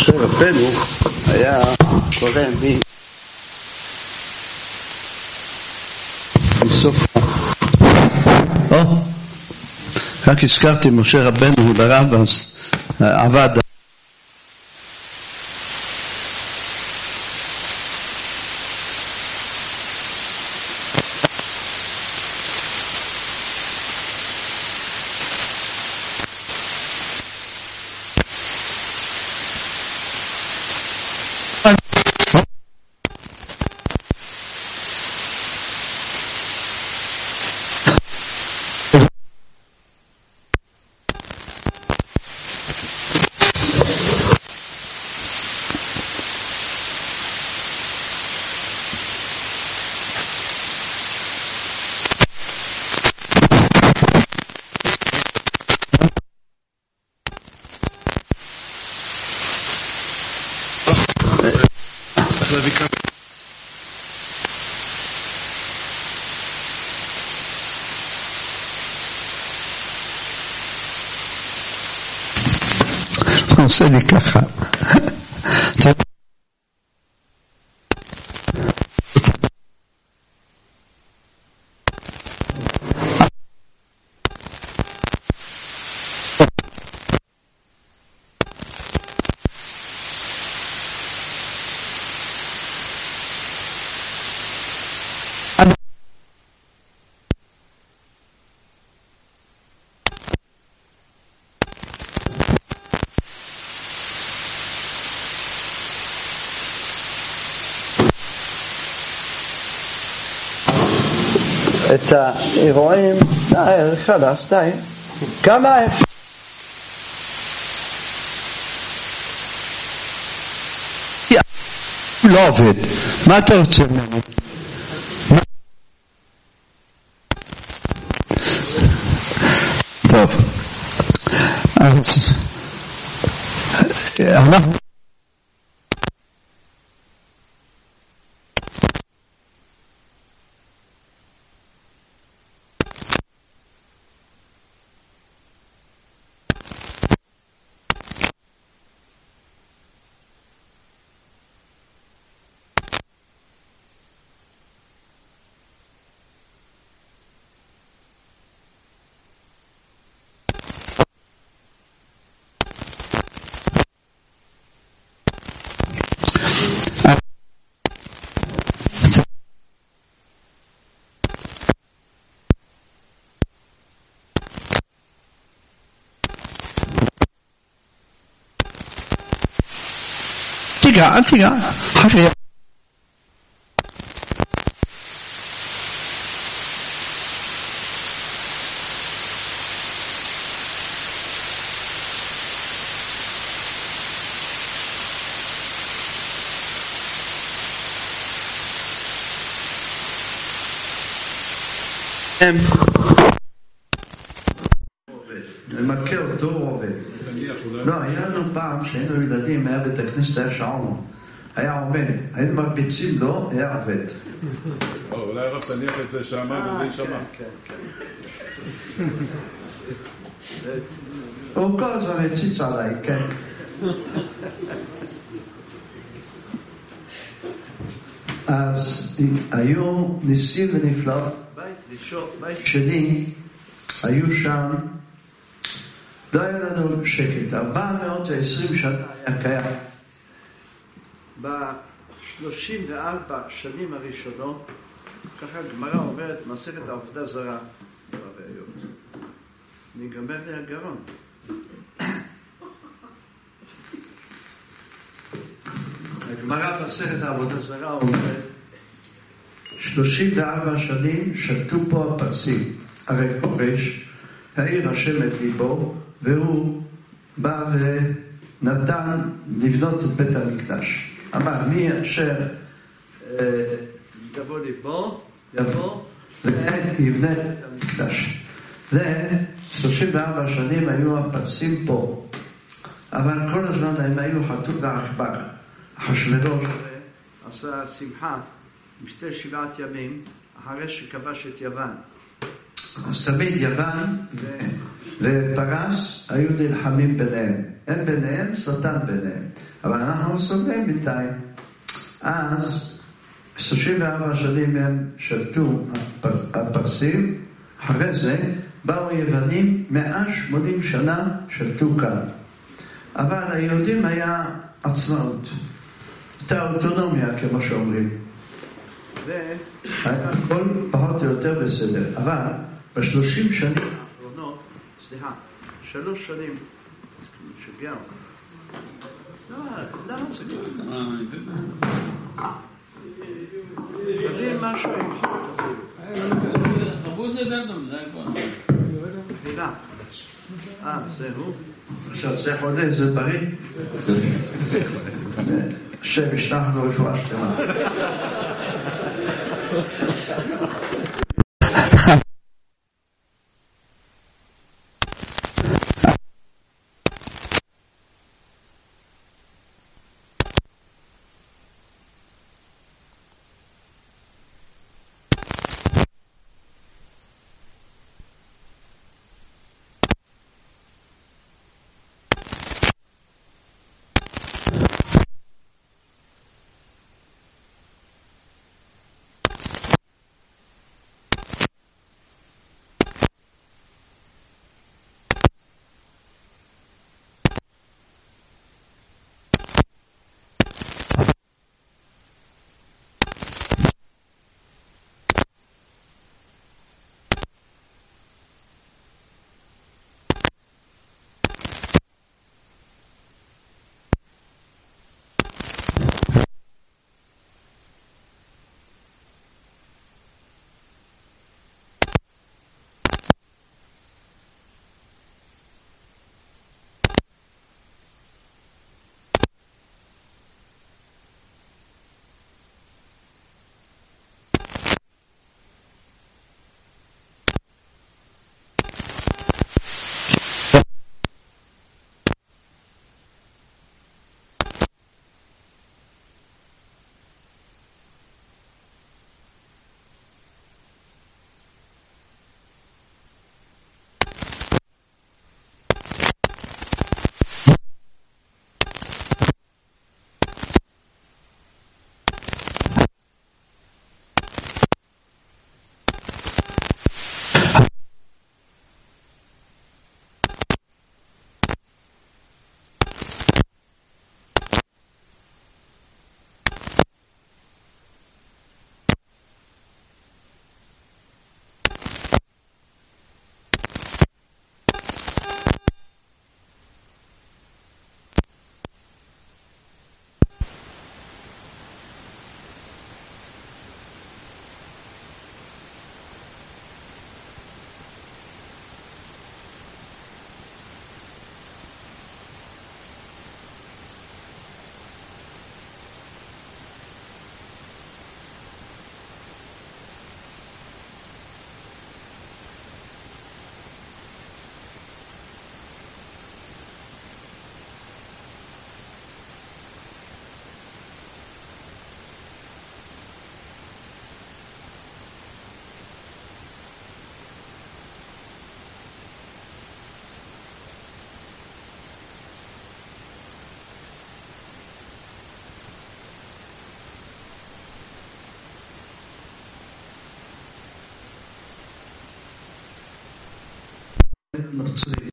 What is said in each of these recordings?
משה רבנו היה קורא מסוף רק הזכרתי משה רבנו ברב עבד עושה לי ככה את האירועים, חלס, די, כמה אפשר? לא עובד, מה אתה רוצה ממנו? טוב, אז אנחנו אל תיגע, אחרי למכה אותו עובד. לא, היה לנו פעם שהיינו ילדים, היה בית הכנסת, היה שעון, היה עומד, היינו מרביצים לו, היה עובד. אולי רק תניח את זה שמה וזה שמה. הוא כל הזמן הציץ עליי, כן. אז היו ניסים ונפלאות. בית שני, היו שם, לא היה לנו שקט, 420 שנה היה קיים. ב-34 שנים הראשונות, ככה גמרא אומרת, מסכת העבודה זרה, נגמר לי הגרון. הגמרא מסכת העבודה זרה אומרת, 34 שנים שתו פה הפרסים, הרי כובש, העיר השם את ליבו, והוא בא ונתן לבנות את בית המקדש. אמר, מי אשר יבוא ליבו, יבוא ויבנה את המקדש. ו-34 שנים היו הפרסים פה, אבל כל הזמן הם היו חטוף ועכבר. אחשוורוש עשה שמחה בשתי 7 ימים אחרי שכבש את יוון. אז תמיד יוון ופרס היו נלחמים ביניהם. הם ביניהם, שטן ביניהם. אבל אנחנו סובלים בינתיים. אז 34 שנים הם שבתו הפרסים, אחרי זה באו יוונים 180 שנה שבתו כאן. אבל היהודים היה עצמאות, הייתה אוטונומיה כמו שאומרים. והיה הכל פחות או יותר בסדר. אבל ב-30 שנים האחרונות, 3 שנים, שגיאו. למה זה ככה? תבין משהו עם חוק תביאו. חבוז יותר טוב, זה הכל. תבינה. זהו. עכשיו זה חולה, זה בריא? השם ישלח לו רפואה שלמה. נוצרי.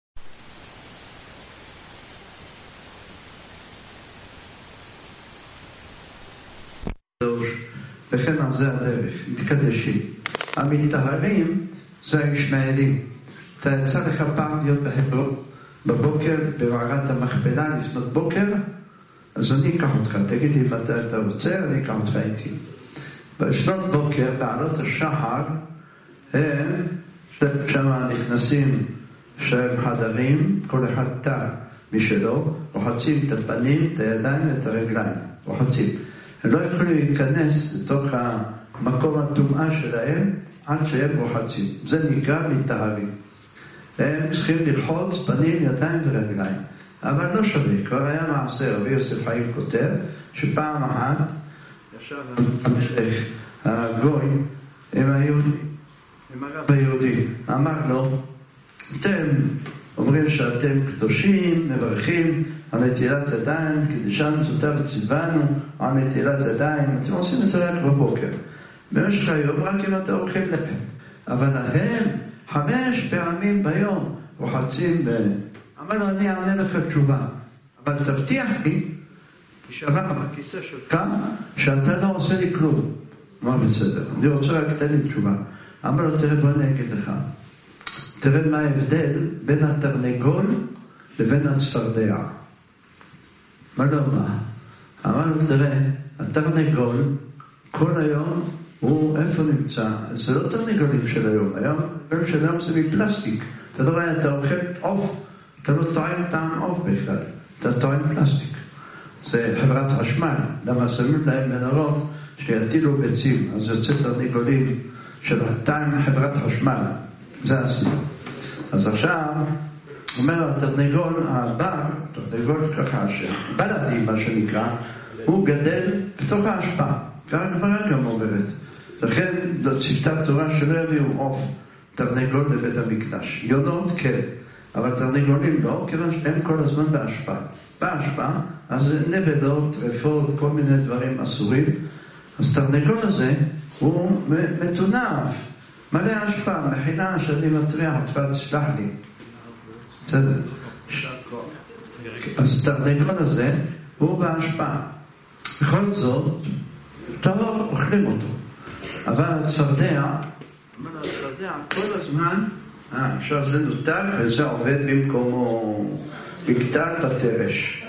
וכן על זה הדרך, מתקדשים. המתטהרים זה הישמעאלים. אתה יצא לך פעם להיות בהברון, בבוקר, במערת המכפלה, לפנות בוקר, אז אני אקח אותך, תגיד לי מתי אתה רוצה, אני אקח אותך איתי. בשנות בוקר, בעלות השחר, הם שם נכנסים שהם חדרים, כל אחד תא משלו, רוחצים את הפנים, את הידיים ואת הרגליים, רוחצים. הם לא יכולים להיכנס לתוך המקום הטומאה שלהם עד שהם רוחצים. זה נקרא מתטהרים. הם צריכים ללחוץ פנים, ידיים ורגליים. אבל לא שווה, כבר היה מעשה, רבי יוסף חיים כותב, שפעם אחת ישב המלך הגוי עם היהודי, עם הרב היהודי, אמר לו, אתם אומרים שאת ואתם קדושים, מברכים על נטילת ידיים, קידשנו תודה וציוונו על נטילת ידיים. אתם עושים את זה רק בבוקר. במשך היום רק אם אתה אוכל לחם. אבל הם 5 פעמים ביום רוחצים אמר לו, אני אענה לך תשובה, אבל תבטיח לי, תשאלה בכיסא שלך, שאתה לא עושה לי כלום. מה בסדר? אני רוצה רק תן לי תשובה. אמר לו, תראה, בוא אני אגיד לך. תראה מה ההבדל בין התרנגול לבין הצפרדע. אמר לו, מה? אמר לו, תראה, התרנגול כל היום הוא איפה נמצא? זה לא תרנגולים של היום. היום של היום זה מפלסטיק. אתה לא רואה, אתה אוכל עוף. אתה לא טועם טעם עוף בכלל. אתה טועם פלסטיק. זה חברת חשמל. למה שמים להם מנהרות שיטילו ביצים. אז יוצא תרנגולים של טעם חברת חשמל. זה הסיבה. אז עכשיו, אומר התרנגול, תרנגול ככה, בלעדי מה שנקרא, הוא גדל בתוך ההשפעה. ככה גמרא גם אומרת. לכן, צוותה תורה שלא יביאו עוף תרנגול לבית המקדש. יונות כן, אבל תרנגולים לא, כיוון שהם כל הזמן בהשפעה. בהשפעה, אז נבלות, טרפות, כל מיני דברים אסורים. אז תרנגול הזה הוא מתונף. מלא השפעה, מכינה שאני מטריח אותך, תשלח לי. בסדר. אז תרנגול הזה הוא בהשפעה. בכל זאת, טוב, אוכלים אותו. אבל הצפרדע, כל הזמן, עכשיו זה נותר, וזה עובד במקומו בקטן בתרש.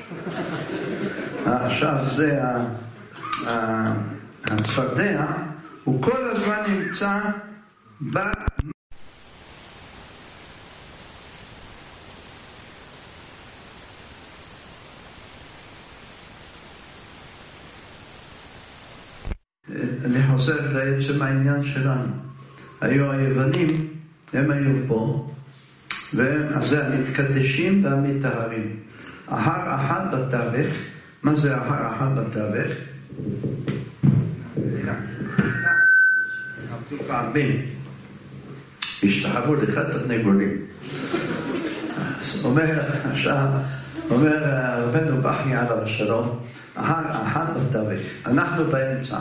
עכשיו זה הצפרדע, הוא כל הזמן נמצא אני חוזר לעצם העניין שלנו. היו היוונים, הם היו פה, ואז זה המתקדשים והמטהרים. אחר אחד בתווך. מה זה אחר אחד בתווך? פעמים השתחוו לך תרנגולים. אז אומר רבנו בכי עליו השלום, אחר אחד בתווך. אנחנו באמצע.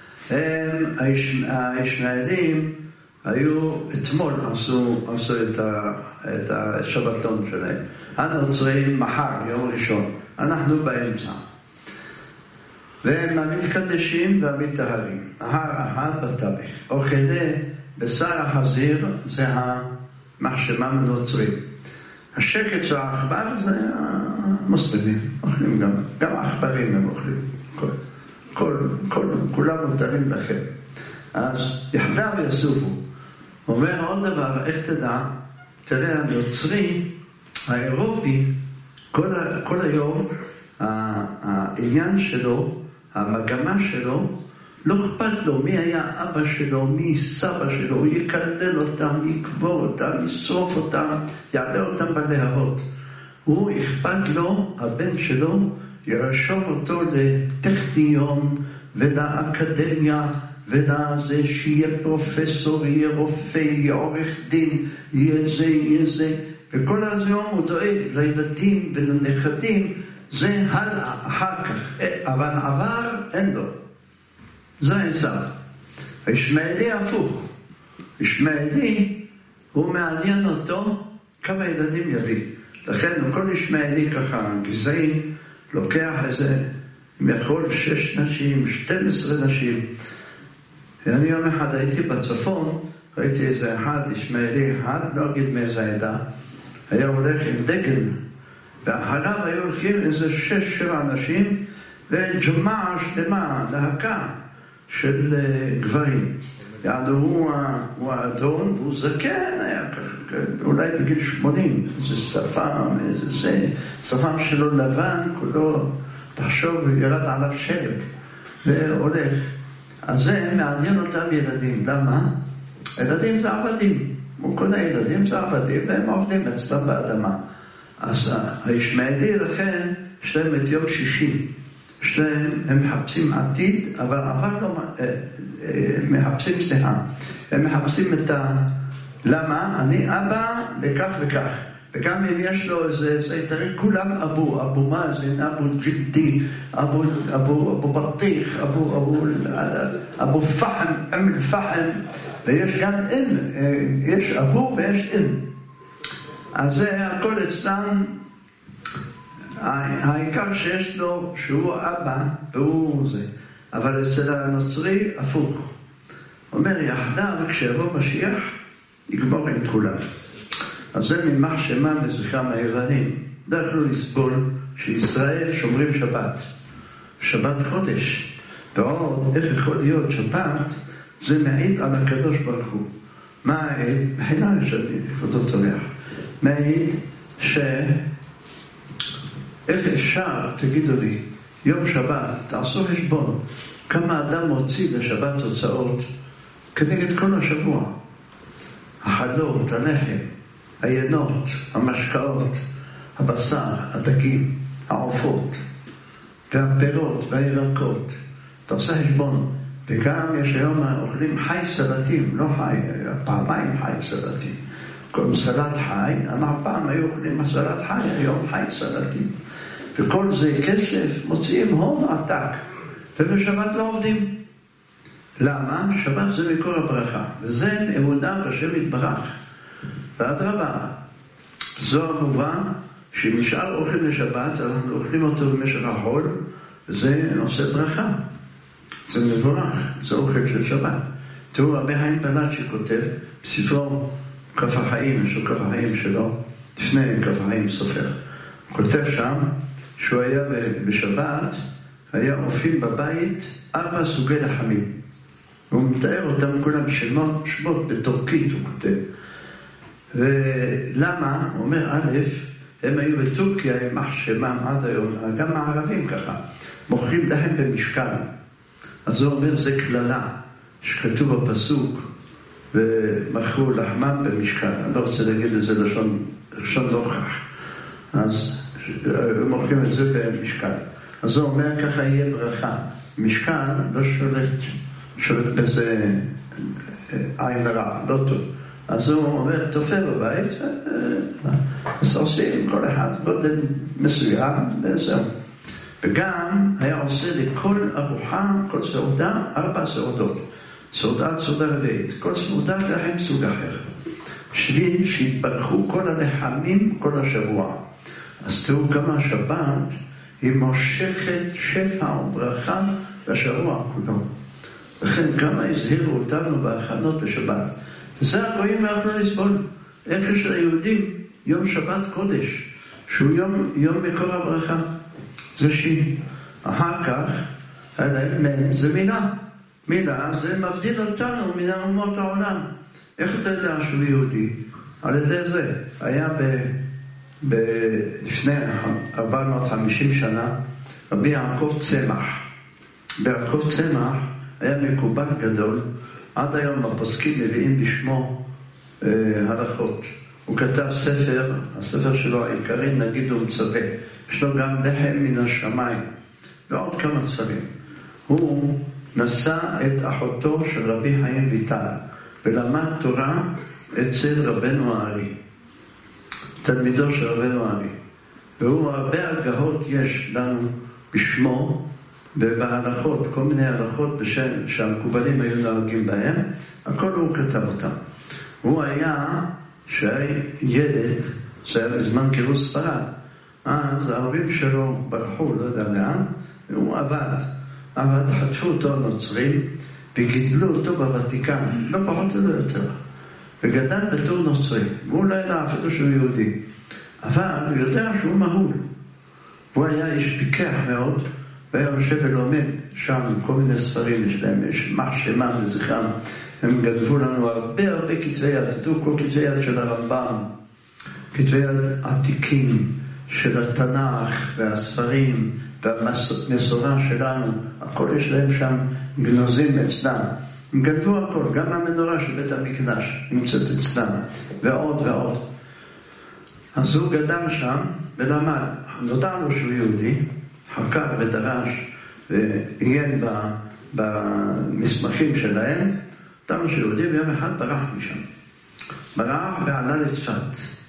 הישמעאלים היו, אתמול עשו את השבתון שלהם. הנוצרים מחר, יום ראשון. אנחנו באמצע. והם המתקדשים והמטהרים. ההר אחד בתווך. אוכלי בשר החזיר זה המחשבה הנוצרים. השקט של העכבר זה המוסלמים. אוכלים גם העכברים הם אוכלים. כולם מותרים לכם. אז יחדיו יסופו. אומר עוד דבר, איך תדע? תראה, הנוצרי, האירופי, כל היום, העניין שלו, המגמה שלו, לא אכפת לו מי היה אבא שלו, מי סבא שלו, הוא יקלל אותם, יקבור אותם, ישרוף אותם, יעלה אותם בלהבות. הוא אכפת לו, הבן שלו, ירשום אותו לטכניון ולאקדמיה ולזה שיהיה פרופסור, יהיה רופא, יהיה עורך דין, יהיה זה. וכל הזמן הוא דואג לילדים ולנכדים, זה הלאה, אחר כך. אבל עבר אין לו. זה העצב. הישמעאלי הפוך. הישמעאלי הוא מעניין אותו כמה ילדים יביא. לכן כל ישמעאלי ככה גזעי לוקח איזה, יכול 6 נשים, 12 נשים. אני יום אחד הייתי בצפון, ראיתי איזה אחד, ישמעאלי אחד, לא אגיד מאיזה עדה, היה הולך עם דגל, ואחריו היו הולכים איזה 6-7 אנשים, וג'מעה שלמה, להקה של גברים. יענו הוא האדון, והוא זקן, היה ככה, אולי בגיל 80, איזה שפם, איזה זה, שפם שלו לבן, כולו, תחשוב, ירד עליו שלג, והולך. אז זה מעניין אותם ילדים. למה? ילדים זה עבדים. כל הילדים זה עבדים, והם עובדים אצלם באדמה. אז הישמעאלי לכן, יש להם את יום שישי. הם מחפשים עתיד, אבל עבר לא מחפשים סליחה. הם מחפשים את למה? אני אבא בכך וכך. וגם אם יש לו איזה, תראי, כולם אבו מאזן, אבו ג'ידי, אבו בטיח, אבו פחם, עמל פחם, ויש גם אין, יש אבו ויש אין. אז זה הכל אצלם, העיקר שיש לו שהוא אבא והוא זה, אבל אצל הנוצרי הפוך. אומר יחדיו כשיבוא משיח יגמור עם כולם. אז זה ממח שמה מזכרם היוונים. לא יכלו לסבול שישראל שומרים שבת, שבת חודש, ועוד איך יכול להיות שבת, זה מעיד על הקדוש ברוך הוא. מה העיד? מבחינה שלי, כבודו צומח, מעיד איך אפשר, תגידו לי, יום שבת, תעשו חשבון, כמה אדם מוציא לשבת הוצאות כנגד כל השבוע. החלות, הלחם, היינות, המשקאות, הבשר, הדגים, העופות, והפירות והירקות. תעשה חשבון. וגם יש היום אוכלים חי סלטים, לא חי, פעמיים חי סלטים. כל סלט חי, אנחנו פעם היו אוכלים סלט חי, היום חי סלטים. וכל זה כסף, מוציאים הון עתק, ובשבת לא עובדים. למה? שבת זה מקור הברכה, וזה אמונה בשם יתברך. ואדרבה, זו המובן שנשאר אוכל לשבת, אנחנו אוכלים אותו במשך החול, וזה עושה ברכה. זה מבורך, זה אוכל של שבת. תראו, רבי חיים בלאט שכותב בספרו כף החיים, יש לו כף החיים שלו, לפני כף החיים סופר. הוא כותב שם שהוא היה בשבת, היה אופים בבית 4 סוגי לחמים. והוא מתאר אותם כולם שמות בטורקית, הוא כותב. ולמה? הוא אומר, א', הם היו בטורקיה, הם מחשמם עד היום, גם הערבים ככה, מוכרים להם במשקל. אז הוא אומר, זה כללה, שכתוב בפסוק, ומכרו לחמם במשקל. אני לא רוצה להגיד את זה לשון נוכח. אז מוכרים את זה במשקל. אז הוא אומר, ככה יהיה ברכה. משקל לא שולט בזה עין רע, לא טוב. אז הוא אומר, תופר בבית, אז עושים כל אחד גודל מסוים, וזהו. וגם היה עושה לכל ארוחה, כל סעודה, 4 סעודות. סעודה רביעית. כל סעודה להם סוג אחר. בשביל שהתברכו כל הלחמים כל השבוע. אז תראו כמה השבת היא מושכת שפע וברכה לשבוע כולו. לכן כמה הזהירו אותנו בהכנות לשבת. וזה הגויים לא יכלו לסבול. איך יש ליהודים יום שבת קודש, שהוא יום מקור הברכה. זה שין. אחר כך, זה מילה. מילה זה מבדיל אותנו מן אומות העולם. איך אתה יודע שהוא יהודי? על ידי זה. היה לפני 450 שנה, רבי יעקב צמח. ביעקב צמח היה מקובל גדול, עד היום הפוסקים מביאים בשמו הלכות. הוא כתב ספר, הספר שלו העיקרי, נגיד הוא מצווה. יש לו גם לחם מן השמיים, ועוד כמה ספרים. הוא נשא את אחותו של רבי חיים ויטל, ולמד תורה אצל רבנו הארי, תלמידו של רבנו הארי. והוא הרבה הגהות יש לנו בשמו, ובהלכות, כל מיני הלכות בשם שהמקובלים היו נוהגים בהם, הכל הוא כתב אותם. הוא היה, שהיה ילד, זה היה בזמן גירוש ספרד, אז ההורים שלו ברחו, לא יודע לאן, והוא עבד, חטפו אותו הנוצרים, וגידלו אותו בוותיקן, לא פחות ולא יותר. וגדל בתור נוצרי, והוא לא ידע אפילו שהוא יהודי. אבל הוא יודע שהוא מהול. הוא היה איש פיקח מאוד, והיה יושב ולומד שם כל מיני ספרים, יש להם, יש מחשמם וזכרם. הם גדלו לנו הרבה כתבי יד, תדעו כל כתבי יד של הרמב"ם, כתבי יד עתיקים של התנ"ך והספרים והמסורה שלנו, הכל יש להם שם גנוזים אצלם. הם גדלו הכל, גם המנורה של בית המקדש נמצאת אצלם, ועוד ועוד. אז הוא גדל שם ולמד, נודע לו שהוא יהודי, חקר ודרש ועיין במסמכים שלהם, נודע לו שהוא יהודי, ויום אחד ברח משם. ברח ועלה לצפת.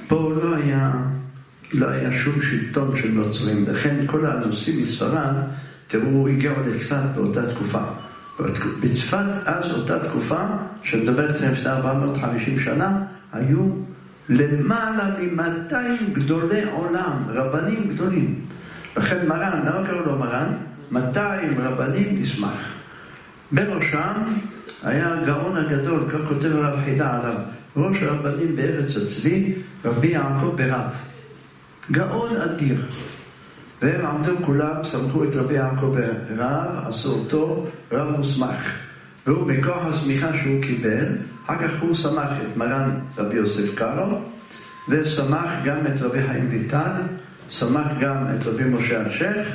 פה לא היה שום שלטון של נוצרים, לכן כל הנוסעים מספרד, תראו, הגיעו לצפת באותה תקופה. בצפת אז אותה תקופה, שמדברת לפני 450 שנה, היו למעלה מ-200 גדולי עולם, רבנים גדולים. לכן מרן, לא קראו לו מרן, 200 רבנים נשמח. בראשם היה גאון הגדול, כך כותב הרב חידה עליו, ראש הרבנים בארץ הצבי, רבי יעקב ברב. גאון אדיר. והם עמדו כולם, סמכו את רבי יעקב ברב, עשו אותו רב מוסמך. והוא מכוח הסמיכה שהוא קיבל, אחר כך הוא סמך את מרן רבי יוסף קארו, וסמך גם את רבי חיים ויטל, סמך גם את רבי משה השייח,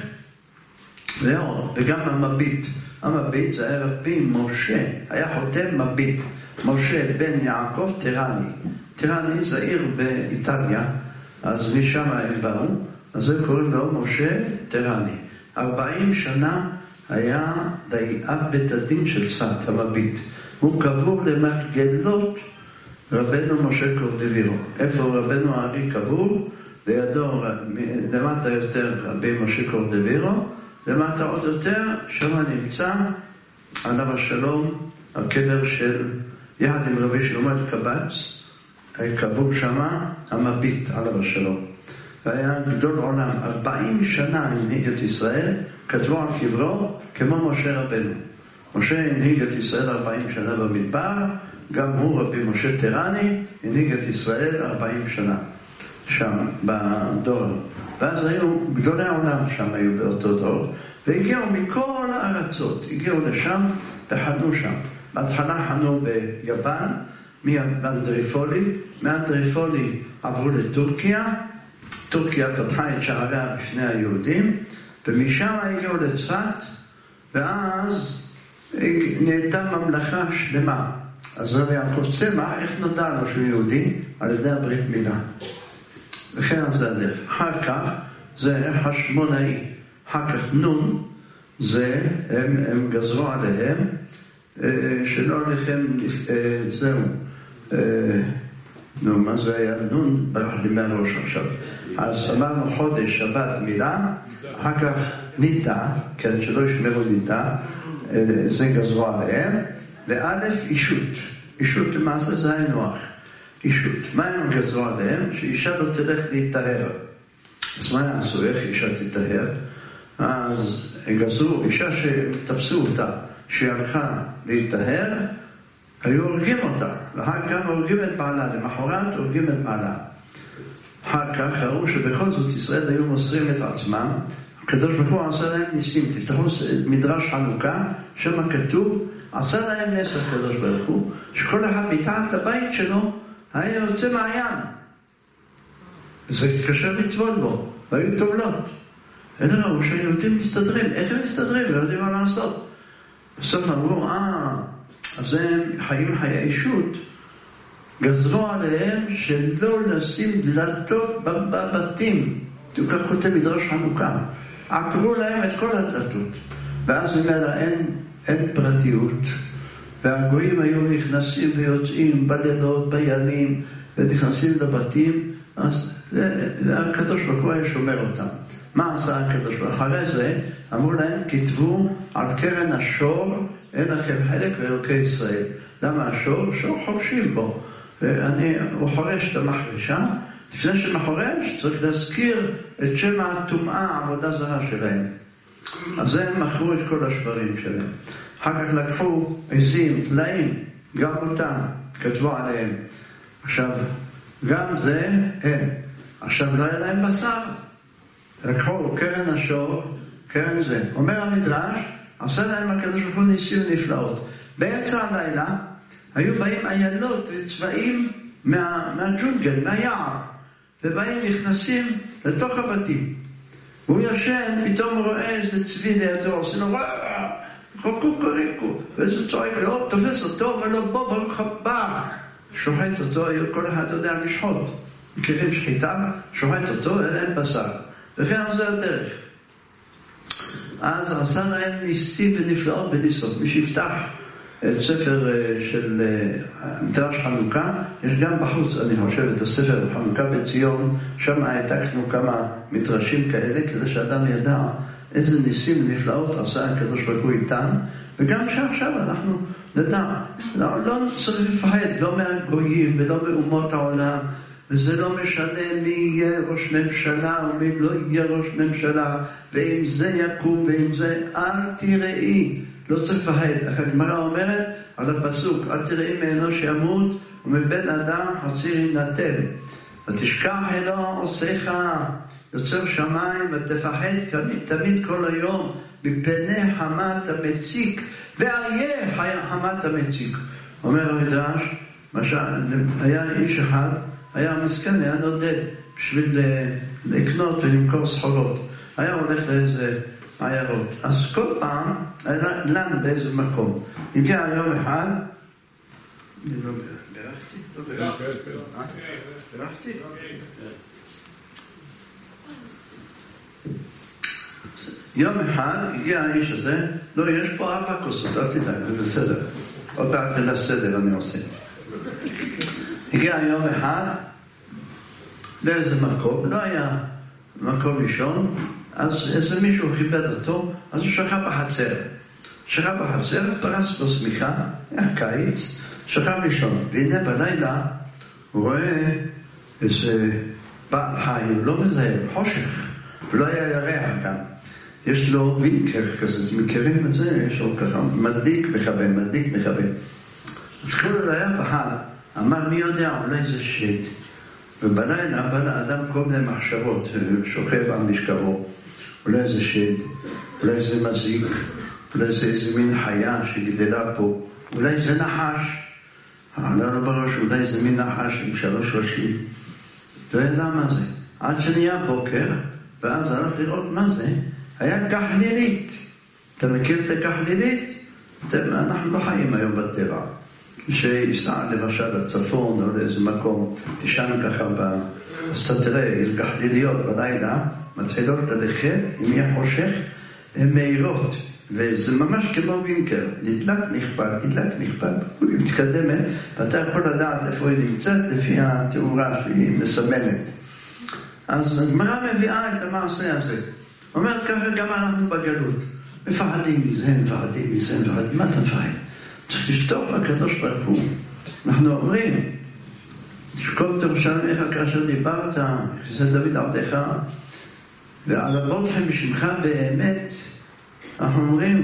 וגם המביט. המביט זה היה רבי משה, היה חותם מביט. משה בן יעקב טרני. טרני זה עיר באיטליה, אז משם הם באו, אז זה קוראים לו משה טרני. 40 שנה היה דייאב בית הדין של צפת, המביט. הוא קבור למרגלות רבנו משה קורדווירו. איפה רבנו הארי קבור? לידו, למטה יותר רבי משה קורדווירו, למטה עוד יותר, שם נמצא עליו השלום, הקבר של יחד עם רבי שלמה קבץ, קבור שמה המביט עליו השלום. והיה גדול עולם, 40 שנה הנהיג את ישראל, כתבו על קברו כמו משה רבנו. משה הנהיג את ישראל 40 שנה במדבר, גם הוא רבי משה טרני הנהיג את ישראל 40 שנה שם בדור. ואז היו גדולי העולם שם, היו באותו דור, והגיעו מכל הארצות, הגיעו לשם וחנו שם. בהתחלה חנו ביוון, מאנדריפולי, מאנדריפולי עברו לטורקיה, טורקיה פתחה את שעריה בפני היהודים, ומשם הגיעו לצפת, ואז נהייתה ממלכה שלמה. אז רבי יעקב צמח, איך נודע לו שהוא יהודי? על ידי הברית מילה. וכן זה הדרך. אחר כך זה חשמונאי. אחר כך נון, זה הם גזרו עליהם, שלא עליכם, זהו. נו, מה זה היה? נון ברח לי מהראש עכשיו. אז אמרנו חודש שבת מילה, אחר כך נידה, כן, שלא ישמרו נידה, זה גזרו עליהם, ואלף אישות. אישות למעשה זה היה נוח. אישות. מה הם גזרו עליהם? שאישה לא תלך להתאהר. אז מה יעשו? איך אישה תתאהר? אז גזרו, אישה שתפסו אותה, שהיא הלכה להתאהר, היו הורגים אותה, ואחר כך הורגים את בעלה, למחרת הורגים את בעלה. אחר כך ראו שבכל זאת ישראל היו מוסרים את עצמם, הקדוש ברוך הוא עשה להם ניסים. תפתחו מדרש חנוכה, שם כתוב, עשה להם נס הקדוש ברוך הוא, שכל אחד מתחת לבית שלו היה יוצא מעיין. זה התקשר לטבול בו, והיו טובלות. הם ראו שהיהודים מסתדרים, איך הם מסתדרים? לא יודעים מה לעשות. בסוף אמרו, אז הם חיים חיי אישות, גזרו עליהם שלא לשים דלתות בבתים. כך כותב מדרש חנוכה. עקרו להם את כל הדלתות. ואז ממילא אין פרטיות. והגויים היו נכנסים ויוצאים בלילות, בימים, ונכנסים לבתים, אז הקדוש ברוך הוא היה שומר אותם. מה עשה הקדוש ברוך הוא? אחרי זה אמרו להם, כתבו על קרן השור, אין לכם חלק באלוקי ישראל. למה השור? שור חורשים בו. הוא חורש את המחרשה. לפני שמחורש צריך להזכיר את שם הטומאה, עבודה זרה שלהם. אז הם מכרו את כל השברים שלהם. אחר כך לקחו עזים, תלאים, גם אותם, כתבו עליהם. עכשיו, גם זה אין. עכשיו לא היה להם בשר. לקחו קרן השור, קרן זה. אומר המדרש, עשה להם הקדוש ברוך הוא ניסים נפלאות. באמצע הלילה היו באים איילות וצבעים מהג'ונגל, מהיער. ובאים נכנסים לתוך הבתים. והוא ישן, פתאום רואה איזה צבי לידו, עושה לו חוקו קוריקו, ואיזה צועק לו, תופס אותו, ולא בוא ברוך הבא. שוחט אותו, כל אחד יודע לשחוט. מכירים שחיטה, שוחט אותו, אין בשר. וכן זה הדרך. אז עשה להם ניסים ונפלאות בניסות. מי שיפתח את ספר של מדרש חנוכה, יש גם בחוץ, אני חושב, את הספר חנוכה בציון, שם העתקנו כמה מדרשים כאלה, כדי שאדם ידע איזה ניסים נפלאות עשה הקדוש ברוך הוא איתם, וגם שעכשיו אנחנו נדע, לא צריך לפחד, לא מהגויים ולא מאומות העולם, וזה לא משנה מי יהיה ראש ממשלה ומי לא יהיה ראש ממשלה, ואם זה יקום ואם זה, אל תראי, לא צריך לפחד. הגמרא אומרת על הפסוק, אל תראי מאנוש ימות ומבן אדם חציר ינטל, ותשכח אלוה עושיך יוצר שמיים, ותפחד תמיד כל היום מפני חמת המציק, ואריה חמת המציק. אומר המדרש, היה איש אחד, היה מסכן, היה נודד בשביל לקנות ולמכור סחורות, היה הולך לאיזה עיירות, אז כל פעם היה לן באיזה מקום. הגיע יום אחד, בירכתי? יום אחד הגיע האיש הזה, לא, יש פה 4 כוסות, אל תדאג, זה בסדר, עוד פעם לסדר אני עושה. הגיע יום אחד לאיזה מקום, לא היה מקום לישון, אז איזה מישהו כיבד אותו, אז הוא שכב בחצר, פרס לו שמיכה, היה קיץ, שכב לישון, והנה בלילה הוא רואה איזה בעל חי, הוא לא מזהה, חושך, ולא היה ירח גם. יש לו וינקר כזה, מכירים את זה? יש לו ככה מדליק מכוון. אז כל עוד היה פחד, אמר מי יודע, אולי זה שד. ובלילה בא לאדם כל מיני מחשבות, שוכב על משכבו, אולי זה שד, אולי זה מזיק, אולי זה איזה מין חיה שגדלה פה, אולי זה נחש. עלה לו בראש, אולי זה מין נחש עם 3 ראשים. לא ידע מה זה. עד שנהיה בוקר, ואז הלך לראות מה זה. היה גחלילית. אתה מכיר את הגחלילית? אנחנו לא חיים היום בטבע. שיסע למשל לצפון או לאיזה מקום, תישן ככה אז אתה תראה, יש גחליליות בלילה, מתחילות ללכת, אם יהיה חושך, הן מהירות. וזה ממש כמו וינקר, נדלק נכפל, היא מתקדמת, ואתה יכול לדעת איפה היא נמצאת לפי התאורה שהיא מסמנת. אז הגמרא מביאה את המעשה הזה. אומרת ככה גם אנחנו בגלות. מפחדים מזה, מה אתה מפחד? צריך לשתוק לקדוש ברוך הוא. אנחנו אומרים, תשקול תרשם איך כאשר דיברת, שזה דוד עבדך, ועל הבוטחם בשמך באמת, אנחנו אומרים,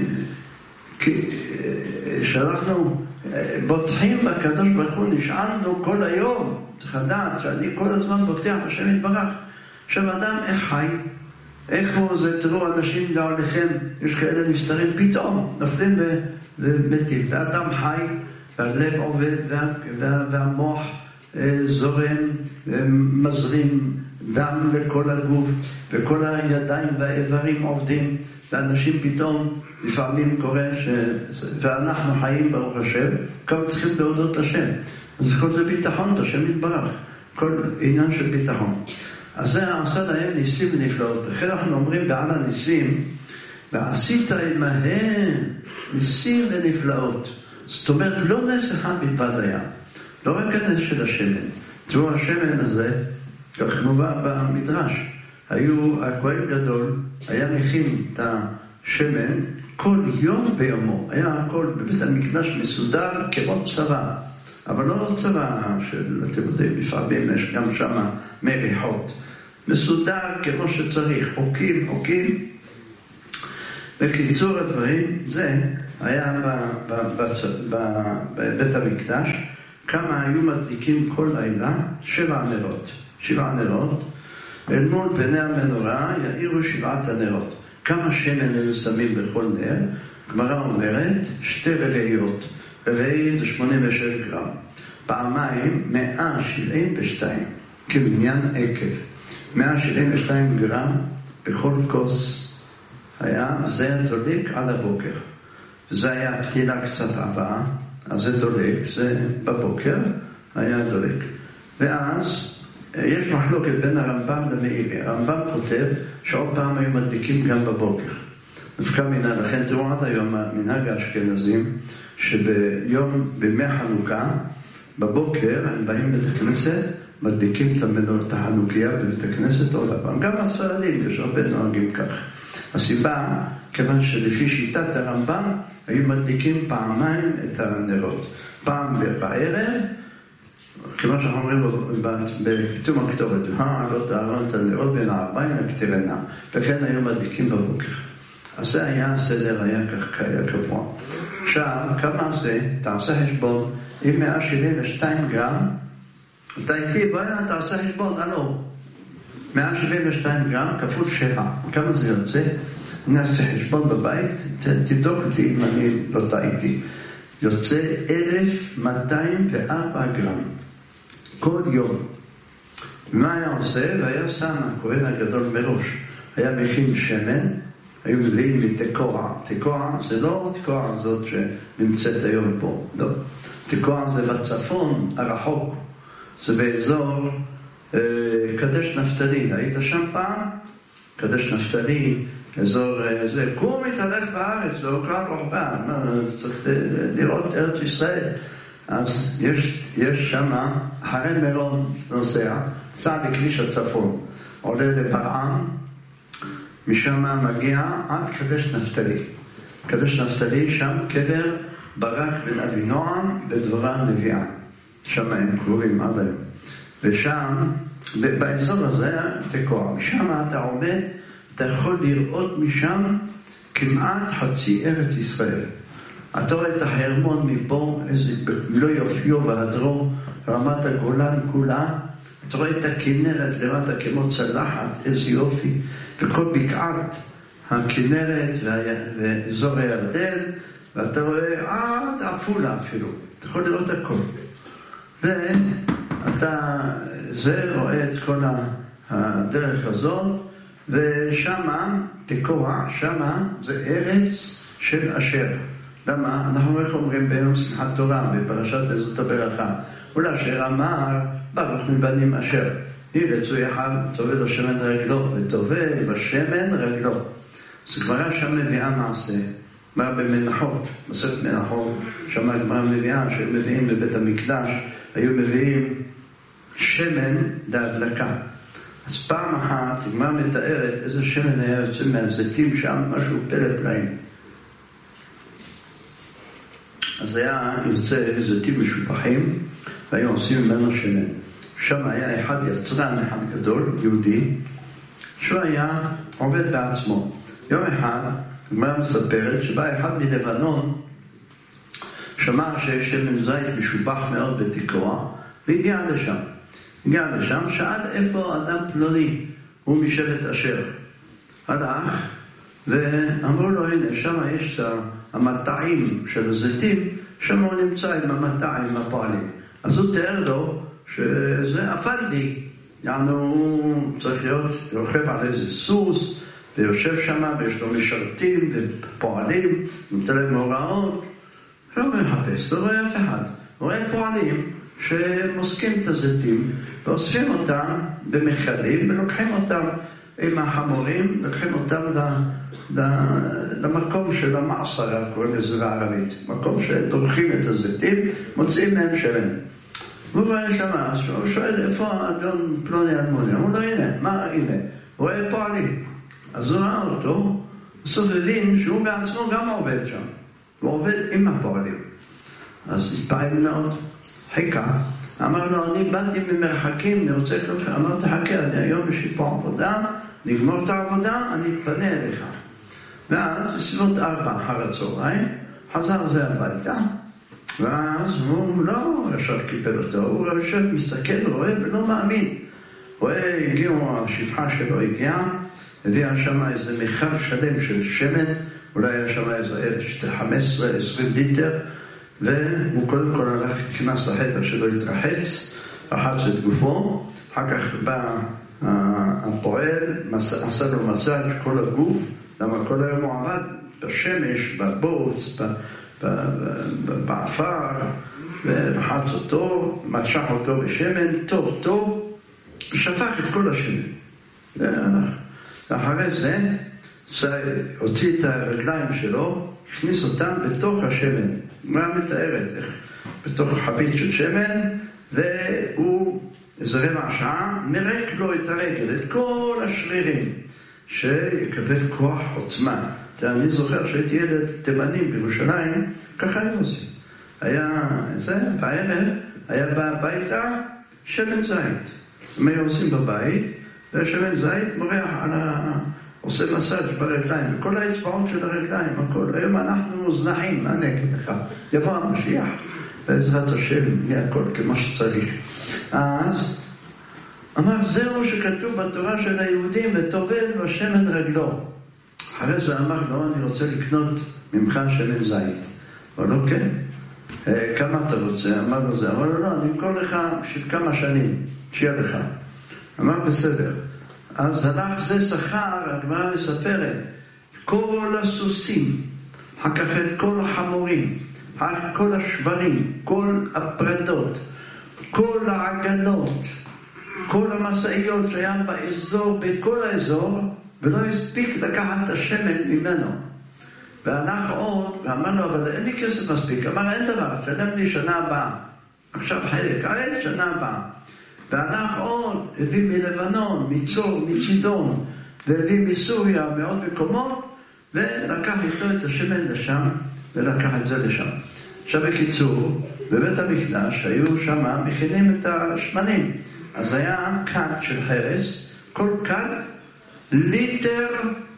שאנחנו בוטחים בקדוש ברוך הוא, נשאלנו כל היום, צריך לדעת שאני כל הזמן בוטח השם יתברך. עכשיו אדם איך חי? איך הוא זה, תראו אנשים לעוליכם, יש כאלה נפטרים פתאום, נופלים ומתים, ואדם חי, והלב עובד, והמוח זורם, מזרים דם לכל הגוף, וכל הידיים והאיברים עובדים, ואנשים פתאום, לפעמים קורה ואנחנו חיים ברוך השם, כבר צריכים להודות השם. אז כל זה ביטחון, השם יתברך, כל עניין של ביטחון. אז זה עשה להם ניסים ונפלאות. אחרי אנחנו אומרים בעל הניסים, ועשית עמהם ניסים ונפלאות. זאת אומרת, לא נס אחד בלבד היה. לא רק הנס של השמן. תראו, השמן הזה, כך כמובן במדרש, הכהן גדול היה מכין את השמן כל יום ביומו. היה הכל בבית המקדש מסודר כמו צבא. אבל לא צבא של, אתם יודעים, לפעמים יש גם שם מריחות. מסודר כמו שצריך, חוקים. בקיצור הדברים, זה היה בבית המקדש, כמה היו מדליקים כל לילה, 7 נרות, אל מול פני המנורה יאירו 7 הנרות. כמה שמן היו שמים בכל נר? גמרא אומרת, 2 רבעיות, רבעית 86 גרם. פעמיים 172, כמניין עקב. 172 גרם בכל כוס היה, זה היה דולק על הבוקר. זה היה פתילה קצת עבה, אז זה דולק, זה בבוקר היה דולק. ואז יש מחלוקת בין הרמב"ם למאירי. הרמב"ם כותב שעוד פעם היו מדליקים גם בבוקר. נפקא מינה, לכן תראו עד היום המנהג האשכנזים, בימי חנוכה, בבוקר הם באים לבית הכנסת, מדליקים את המנורת החנוכיה בבית הכנסת עוד הפעם. גם הספרדים, יש הרבה נוהגים כך. הסיבה, כיוון שלפי שיטת הרמב"ם, היו מדליקים פעמיים את הנרות. פעם בערב, כמו שאנחנו אומרים בפתאום הקטורת, עלות הארון את הנרות בין הערביים לקטרנה, וכן היו מדליקים בבוקר. אז זה היה הסדר, היה קבוע. עכשיו, כמה זה? תעשה חשבון, עם 172 גרם, אתה איתי, בואי תעשה חשבון, 172 גרם כפול 7, כמה זה יוצא? נעשה חשבון בבית, תבדוק אותי אם אני לא טעיתי. יוצא 1,204 גרם, כל יום. מה היה עושה? והיה שם הכהן הגדול מראש, היה מכין שמן, היו מביאים מתקוע. תקוע זה לא תקוע הזאת שנמצאת היום פה, לא. תקוע זה בצפון הרחוק, זה באזור קדש נפתלי. היית שם פעם? קדש נפתלי, אזור זה, קום מתהלך בארץ, זה אוקרת רוחבה, צריך לראות ארץ ישראל. אז יש שם, אחרי מלון נוסע, צעד בכביש הצפון, עולה לפרעם, משם מגיע עד קדש נפתלי. קדש נפתלי, שם קבר ברק בן אבינועם בדבורה הנביאה. שם הם קרובים עד היום. ושם, באזור הזה, תקוע. משם אתה עומד, אתה יכול לראות משם כמעט חצי ארץ ישראל. אתה רואה את החרמון מפה, איזה לא יופיו בהדרום, רמת הגולן כולה. אתה רואה את הכנרת למטה כמו צלחת, איזה יופי. וכל בקעת הכנרת ואזור הירדן, ואתה רואה עד עפולה אפילו. אתה יכול לראות הכל. ואתה רואה את כל הדרך הזאת, ושמה, תקוע, שמה זה ארץ של אשר. למה? אנחנו איך אומרים ביום שמחת תורה, בפרשת עזות הברכה. ולאשר אמר, ברוך מבנים אשר. ירצו יחד, טובל לו שמן רגלו, וטובל בשמן רגלו. אז גמרא שם מביאה מעשה. מה במנחות, מסכת מנחות, שם הגמרא מביאה, שהם מביאים לבית המקדש, היו מביאים שמן להדלקה. אז פעם אחת, הגמרא מתארת איזה שמן היה יוצא מהזיתים שם, משהו פלא פלאים. אז היה יוצא זיתים משופחים, והיו עושים ממנו שמן. שם היה אחד יצרן, אחד גדול, יהודי, שהוא היה עובד בעצמו. יום אחד, הגמרא מספרת שבא אחד מלבנון, שמע שיש שמן זית משובח מאוד בתקוע, והגיע לשם. שאל איפה אדם פלוני, הוא משבט אשר. הלך, ואמרו לו, הנה, שם יש המטעים של הזיתים, שם הוא נמצא עם המטעים הפועלים. אז הוא תיאר לו שזה אפלדי, הוא צריך להיות רוכב על איזה סוס, ויושב שם, ויש לו משרתים ופועלים, נותן להם הוראות. לא מחפש, לא רואה אף אחד. רואה פועלים שמוסקים את הזיתים, ואוספים אותם במחלים, ולוקחים אותם עם החמורים, לוקחים אותם למקום של המעשרה, קוראים לזה בערבית, מקום שדורכים את הזיתים, מוצאים מהם שמן. והוא רואה שם, אז הוא שואל איפה האדון פלוני אלמוני, הוא לא, הנה, מה הנה? הוא רואה פועלים. אז הוא ראה אותו, בסוף הבין שהוא בעצמו גם עובד שם, הוא עובד עם הפועלים. אז התפעל מאוד, חיכה, אמר לו, אני באתי ממרחקים, אני רוצה כלומר, אמר תחכה, אני היום יש לי פה עבודה, נגמור את העבודה, אני אתפנה אליך. ואז בסביבות 4 אחר הצהריים, חזר זה הביתה, ואז הוא לא ישר קיפל אותו, הוא יושב, מסתכל, רואה ולא מאמין. רואה, הגיעו, השפחה שלו הגיעה, הביאה שם איזה מחר שלם של שמן, אולי היה שם איזה 15-20 ליטר, והוא קודם כל הלך, כנס לחדר שלו התרחץ, רחץ את גופו, אחר כך בא הפועל, עשה לו מסאז' כל הגוף, למה כל היום הוא עבד בשמש, בבוץ, באפר, ורחץ אותו, משך אותו בשמן, טוב, ושפך את כל השמן. ואחרי זה, הוציא את הרגליים שלו, הכניס אותם בתוך השמן, מה מתארת? בתוך חבית של שמן, והוא איזה רבע שעה מרק לו את הרגל, את כל השרירים, שיקבל כוח עוצמה. אני זוכר שהייתי ילד תימני בירושלים, ככה היו עושים. היה זה, בערב היה בביתה שמן זית. הם היו עושים בבית, והשמן זית מורח עושה מסאז' ברגליים, וכל האצבעות של הרגליים, הכל. היום אנחנו מוזנחים, מה נגיד לך? יבוא המשיח, בעזרת השם, יהיה הכל כמו שצריך. אז אמר, זהו שכתוב בתורה של היהודים, וטובל בשמן רגלו. אחרי זה אמר לו, אני רוצה לקנות ממך שמן זית. אבל לא כן. כמה אתה רוצה? אמר לו זה. אמר לו, לא, אני אמכור לך של כמה שנים, שיהיה לך. אמר, בסדר. אז הלך זה שכר, הגמרא מספרת, כל הסוסים, אחר כך את כל החמורים, כל השברים, כל הפרדות, כל העגלות, כל המשאיות שהיה באזור, בכל האזור, ולא הספיק לקחת את השמן ממנו. והלך עוד, ואמר לו, אבל אין לי כסף מספיק. אמר, אין דבר, תשלם לי שנה הבאה. עכשיו חלק, אין שנה הבאה. והלך עוד, הביא מלבנון, מצור, מצידון, והביא מסוריה, מעוד מקומות, ולקח איתו את השמן לשם, ולקח את זה לשם. עכשיו בקיצור, בבית המקדש היו שם מכינים את השמנים. אז היה כת של חרס, כל כת ליטר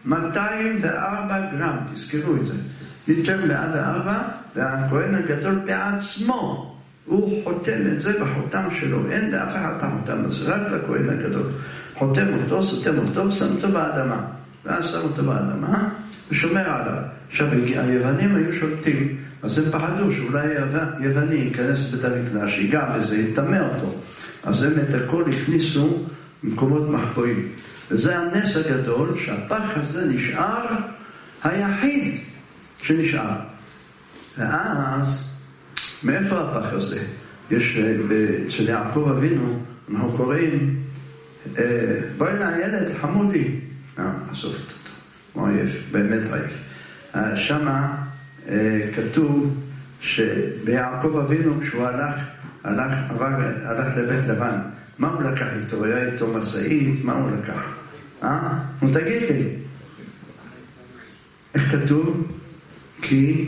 204 גרם, תזכרו את זה. ליטר 104, והכהן הגדול בעצמו, הוא חותם את זה בחותם שלו, אין לאף אחד את החותם הזה, רק לכהן הגדול. חותם אותו, סותם אותו, שם אותו באדמה. ואז שם אותו באדמה, ושומר עליו. עכשיו, היוונים היו שולטים, אז הם פחדו שאולי יווני ייכנס בית המקדש, ייגע בזה, יטמא אותו. אז הם את הכל הכניסו במקומות מחבואים. וזה הנס הגדול, שהפח הזה נשאר היחיד שנשאר. ואז, מאיפה הפח הזה? יש, אצל יעקב אבינו, אנחנו קוראים, בואי נה ילד חמודי. אסוף אותו. הוא עייף, באמת עייף. שמה כתוב שביעקב אבינו, כשהוא הלך לבית לבן, מה הוא לקח איתו? היה איתו מסעית, מה הוא לקח? נו תגיד לי. איך כתוב? כי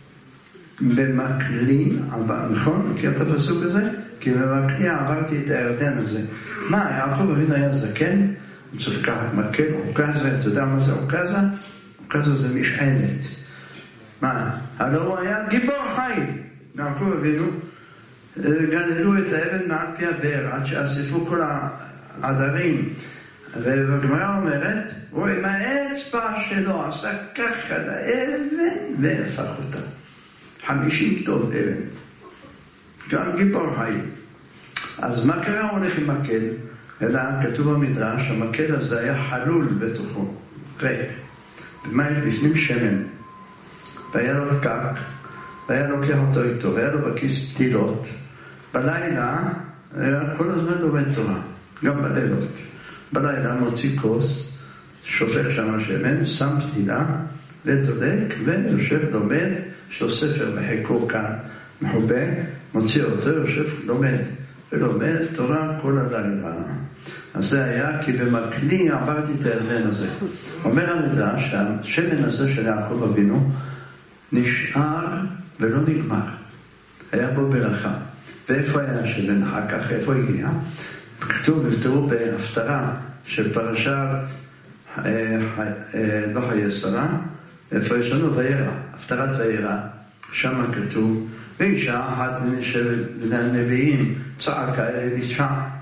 במקלי, נכון? מכיר את הפסוק הזה? כי במקלי עברתי את הירדן הזה. מה, יעקב אבינו היה זקן? הוא צריך לקחת מקל, עוקזה, אתה יודע מה זה עוקזה? עוקזה זה משענת. מה? הלוא הוא היה גיבור חי. יעקב אבינו גדלו את האבן מעל פי הבאר, עד שאספו כל העדרים. והגמרא אומרת, הוא עם האצבע שלו עשה ככה לאבן והפך אותה. 50 טוב אבן. גם גיבור חי. אז מה קרה? הוא הולך עם מקל, אלא כתוב במדרש, המקל הזה היה חלול בתוכו, ריק. ומה יש בפנים? שמן. והיה לו קק, והיה לוקח אותו איתו, והיה לו בכיס פתילות. בלילה, היה כל הזמן לומד תורה, גם בלילות. בלילה מוציא כוס, שופך שם שמן, שם פתילה, ודולק, ויושב לומד, יש לו ספר בחיקו כאן, מחובה, מוציא אותו, יושב לומד, ולומד תורה כל הלילה. אז זה היה כי במקלי עברתי את הירדן הזה. אומר המדרש שהשמן הזה של יעקב אבינו נשאר ולא נגמר. היה בו ברכה. ואיפה היה השמן אחר כך? איפה הגיע? כתוב, תראו בהפטרה של פרשת לא חיי שרה, איפה יש לנו? וירא, הפטרת וירא. שם כתוב, ואישה אחת מן הנביאים צעקה אל אלישע,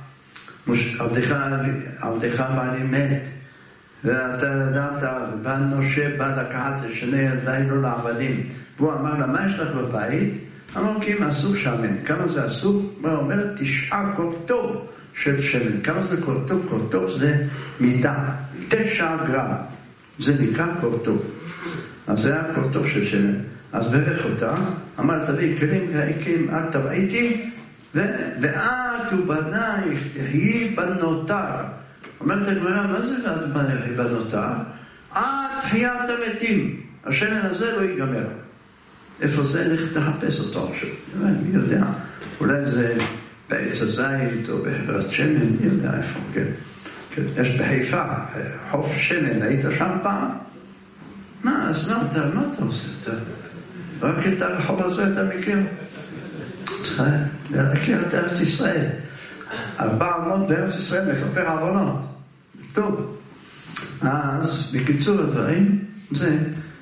עבדך ואני מת, ואתה ידעת, והנושה בא לקחת את שני ילדיי לו לעבדים. והוא אמר לה, מה יש לך בבית? אמר, כי אם אסור שמן. כמה זה אסור? הוא אומר, 9 קורטוב של שמן. כמה זה קורטוב? קורטוב זה מידה, 9 גרם. זה נקרא קורטוב. אז זה היה קורטוב של שמן. אז ברך אותה, אמר, תביא כלים והקים, אל תבעיתי, ואת ובנייך תהיי בנותר. אומרת הגמרא, מה זה בנותר? את תחיית המתים. השמן הזה לא ייגמר. איפה זה? לך תחפש אותו עכשיו. מי יודע, אולי זה בעץ הזית או בחברת שמן, מי יודע איפה, כן. יש בחיפה, חוף שמן, היית שם פעם? מה, אז מה אתה עושה? רק את הרחוב הזה אתה מכיר? צריך להכיר את ארץ ישראל. 400 בארץ ישראל מכפר עוונות. טוב. אז בקיצור הדברים, זה,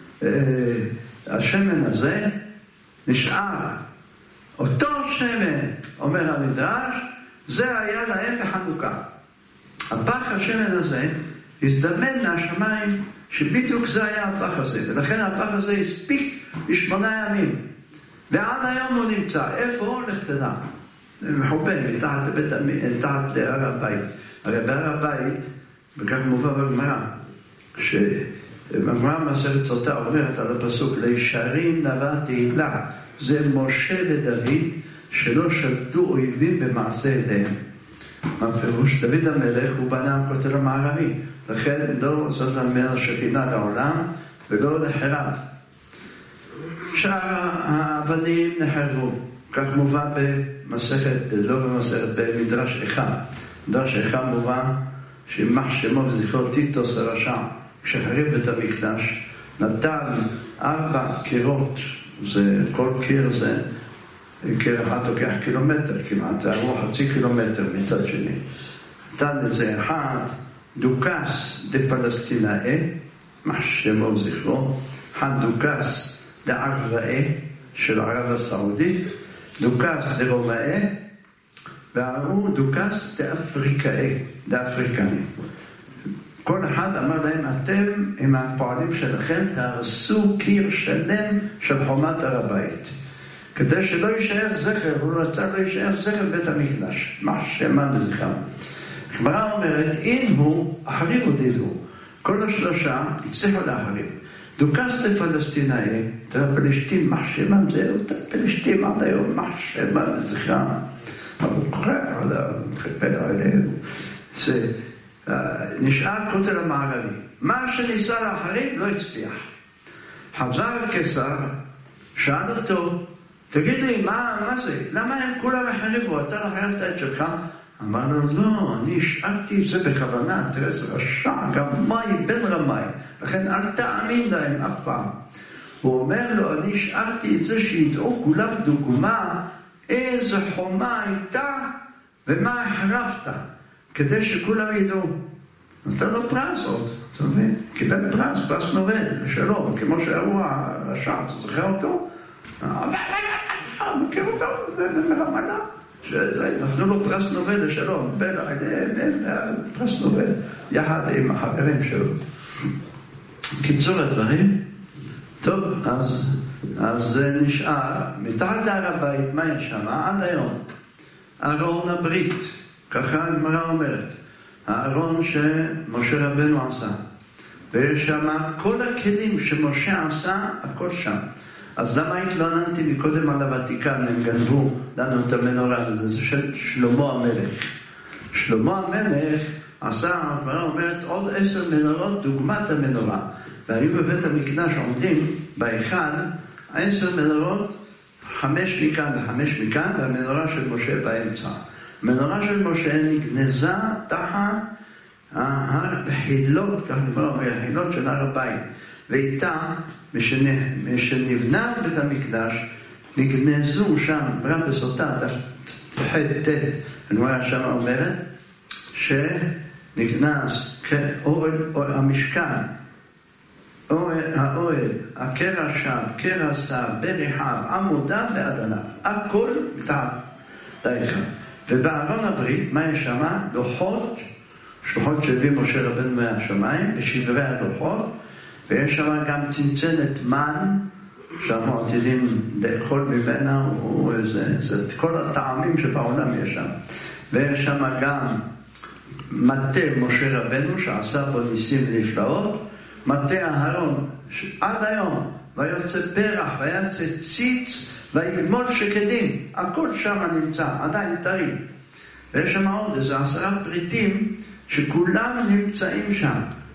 השמן הזה נשאר. אותו שמן, אומר המדרש, זה היה להם בחנוכה. הפח השמן הזה הזדמן מהשמיים שבדיוק זה היה הפח הזה, ולכן הפח הזה הספיק ב8 ימים. ועד היום הוא נמצא. איפה הוא? לך תדע. מחופה, מתחת להר הבית. הרי בהר הבית, וכך מובא בגמרא, כשהגמרא מסכת סוטה אומרת על הפסוק, לישרים נבע תהילה, זה משה ודוד שלא שלטו אויבים במעשה ידיהם. מה פירוש? דוד המלך הוא בנה הכותל המערבי, לכן לא זאת אומר שכינה לעולם ולא לחרב. שאר האבנים נחרבו, כך מובא במסכת, לא במסכת, במדרש איכה. מדרש איכה מובא שימח שמו וזכרו טיטוס הרשע, כשחריב בית המקדש, נתן 4 קירות, זה, כל קיר זה, קיר אחד לוקח קילומטר כמעט, זה עבור 0.5 קילומטר מצד שני. נתן את זה אחד, דוכס דפלסטינאי, מה שמו וזכרו, אחד דוכס דערבאי של ערב הסעודית, דוכס דרומאי, והוא דוכס דאפריקני. כל אחד אמר להם, אתם עם הפועלים שלכם תהרסו קיר שלם של חומת הר הבית, כדי שלא יישאר זכר, הוא רצה לא יישאר זכר בית המקדש, מה שמה לזכרם. הגמרא אומרת, אם הוא, אחריו דידו, כל השלושה הצליחו להחריב. דוכס לפלסטינאי, הפלשתים, מה שמם זה, הפלשתים עד היום, מה שמם לזכרם. אבל הוא קורא על החפל עליהם. זה נשאר כותל המערבי. מה שניסה להחריב לא הצליח. חזר קיסר, שאל אותו, תגיד לי, מה זה? למה הם כולם החריבו? אתה לחריבת את שלך? אמר לו, לא, אני השארתי את זה בכוונה, תראה, זה רשע, רמאי בן רמאי, לכן אל תאמין להם אף פעם. הוא אומר לו, אני השארתי את זה שידעו כולם דוגמה, איזה חומה הייתה ומה החרבת, כדי שכולם ידעו. נתן לו פרס עוד, אתה מבין? קיבל פרס נובל, לשלום, כמו שהראו הרשע, אתה זוכר אותו? מכיר אותו, זה מרמלה. נתנו לו פרס נובל לשלום, פרס נובל, יחד עם החברים שלו. קיצור הדברים, טוב, אז זה נשאר, מתחת להר הבית, מה יש שם? עד היום, ארון הברית, ככה הגמרא אומרת, הארון שמשה רבנו עשה, ויש שם כל הכלים שמשה עשה, הכל שם. אז למה התלוננתי מקודם על הוותיקן, הם גנבו לנו את המנורה הזה, זה של שלמה המלך. שלמה המלך עשה, הגמרא אומרת, עוד 10 מנורות דוגמת המנורה. והיו בבית המקדש עומדים בהיכל 10 מנורות, 5 מכאן ו5 מכאן, והמנורה של משה באמצע. המנורה של משה נגנזה תחת החילות, כך נאמר, החילות של הר הבית. ואיתה, משנבנה בית המקדש, נגנזו שם, ברם בסוטה, תחת, הנורא שם אומרת, שנגנז המשכן, האוהל, הקרע שם, קרע סב, בריחיו, עמודיו ועדניו, הכל מתחת לאחד. ובארון הברית, מה יש שם? לוחות, שלוחות שהביא משה רבנו מהשמיים, בשברי הלוחות, ויש שם גם צנצנת מן, שאנחנו עתידים לאכול ממנה, כל הטעמים שבעולם יש שם. ויש שם גם מטה משה רבנו, שעשה בו ניסים ונפלאות, מטה אהרון, עד היום, ויוצא פרח, ויוצא ציץ, ויגמול שקדים, הכל שם נמצא, עדיין טרי. ויש שם עוד איזה 10 פריטים, שכולם נמצאים שם.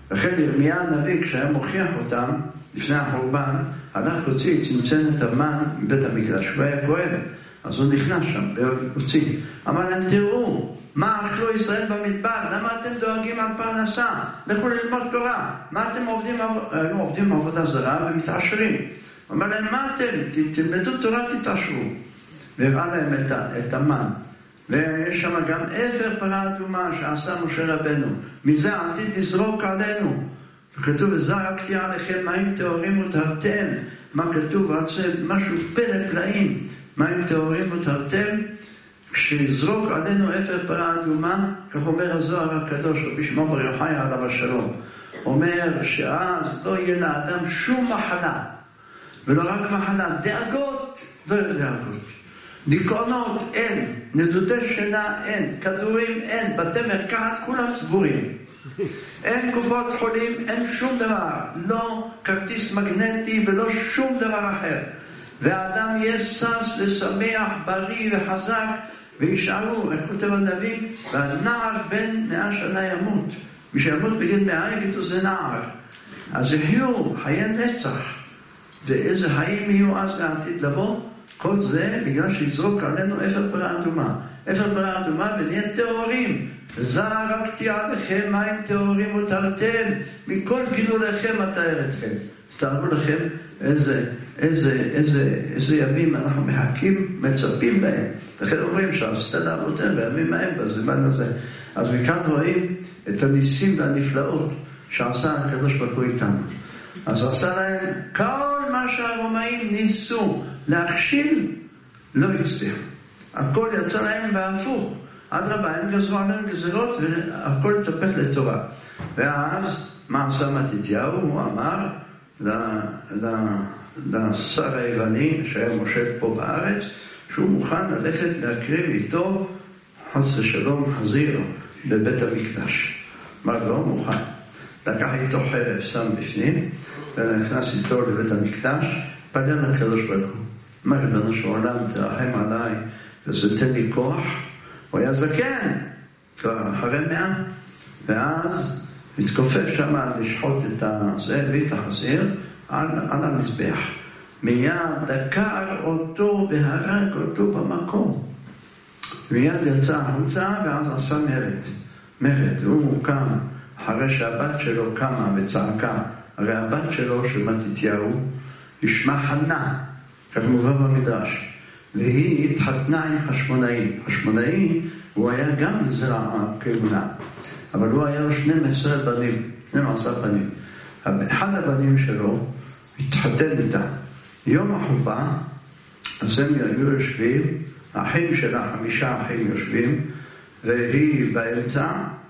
לכן ירמיה הנביא, כשהיה מוכיח אותם לפני החורבן, הלך להוציא צנצנת המן מבית המקדש, הוא היה כהן, אז הוא נכנס שם והוציא. אמר להם, תראו, מה אכלו ישראל במדבר? למה אתם דואגים על פרנסה? לכו ללמוד תורה. מה אתם עובדים עבודה זרה ומתעשרים? אמר להם, מה אתם? תלמדו תורה, תתעשרו. והראה להם את המן. ויש שם גם אפר פרה אדומה שעשה משה רבנו. מזה עתיד לזרוק עלינו. וכתוב, זרקתי עליכם מים טהורים וטהרתם. מה כתוב? משהו פלא פלאים. מים טהורים וטהרתם. כשיזרוק עלינו אפר פרה אדומה, כך אומר הזוהר הקדוש, רבי שמעון בר יוחאי עליו השלום, אומר שאז לא יהיה לאדם שום מחלה, ולא רק מחלה, דאגות, לא יהיה דאגות, דיכאונות אין, נדודי שינה אין, כדורים אין, בתי מרקחת כולם סגורים, אין קופות חולים, אין שום דבר, לא כרטיס מגנטי ולא שום דבר אחר, והאדם יהיה סס לשמח, בריא וחזק, וישארו, איך כותב הנביא, והנער בן 100 שנה ימות. מי שימות בגיל 100 יגידו זה נער. אז יחיו חיי נצח. ואיזה חיים יהיו אז לעתיד לבוא? כל זה בגלל שיזרוק עלינו אפר פרה אדומה. אפר פרה אדומה ונהיה טהורים. זרקתי עליכם מים טהורים וטהרתם. מכל גילוליכם אטהר אתכם. תארו לכם איזה ימים אנחנו מחכים, מצפים להם. לכן אומרים שעשתה לעבודתם בימים ההם בזמן הזה. אז מכאן רואים את הניסים והנפלאות שעשה הקדוש ברוך הוא איתנו. אז עשה להם כל מה שהרומאים ניסו להכשיל, לא הצליח. הכל יצא להם בהפוך. אדרבה, הם גזרו עליהם גזרות והכל התהפך לטובה. ואז מה עשה מתתיהו? הוא אמר לשר היווני שהיה מושל פה בארץ, שהוא מוכן ללכת להקריב איתו חס ושלום חזיר בבית המקדש. אמר לא מוכן. לקח איתו חרב, שם בפנים, ונכנס איתו לבית המקדש, פגע לקדוש ברוך הוא. אמר ריבונו של עולם, תרחם עליי, ותן לי כוח. הוא היה זקן, כבר אחרי 100, ואז התכופף שם לשחוט את זה, ואת החזיר, על המזבח. מיד דקר אותו והרג אותו במקום. מיד יצא החוצה ואז עשה מרד. הוא קם אחרי שהבת שלו קמה וצעקה. הרי הבת שלו של מתתיהו ישמה חנה, כך מובא במדרש, והיא התחתנה עם חשמונאי. חשמונאי הוא היה גם זרע כהונה, אבל הוא היה לו 12 בנים. אחד הבנים שלו התחתן איתה. יום החופה, אז הם היו יושבים, האחים שלה, 5 אחים יושבים, והיא באמצע,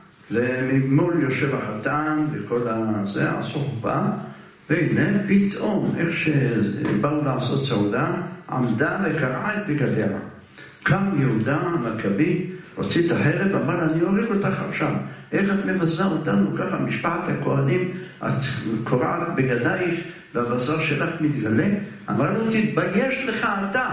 וממול יושב החתן וכל הזה, עשו חופה, והנה פתאום, איך שבאו לעשות סעודה, עמדה וקרעה את בגדיה. קם יהודה המכבי, הוציא את החרב, אמר, אני הוריד אותך עכשיו. איך את מבזה אותנו ככה, משפחת הכהנים, את קורעת בגדייך, והבשר שלך מתגלה? אמר לו, תתבייש לך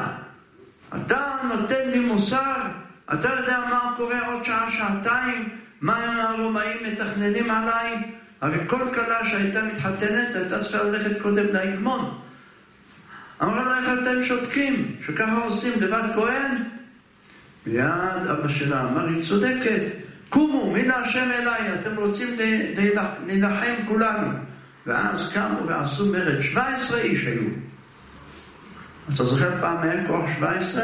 אתה נותן לי מוסר, אתה יודע מה קורה עוד שעה, שעתיים, מה הרומאים מתכננים עליי? הרי כל כלה שהייתה מתחתנת, הייתה צריכה ללכת קודם להגמון. אמר לו, איך אתם שותקים, שככה עושים לבת כהן? מיד אבא שלה אמר, היא צודקת, קומו, מי להשם אליי, אתם רוצים להילחם כולנו. ואז קמו ועשו מרד, 17 איש היו. אתה זוכר פעם היה כוח 17?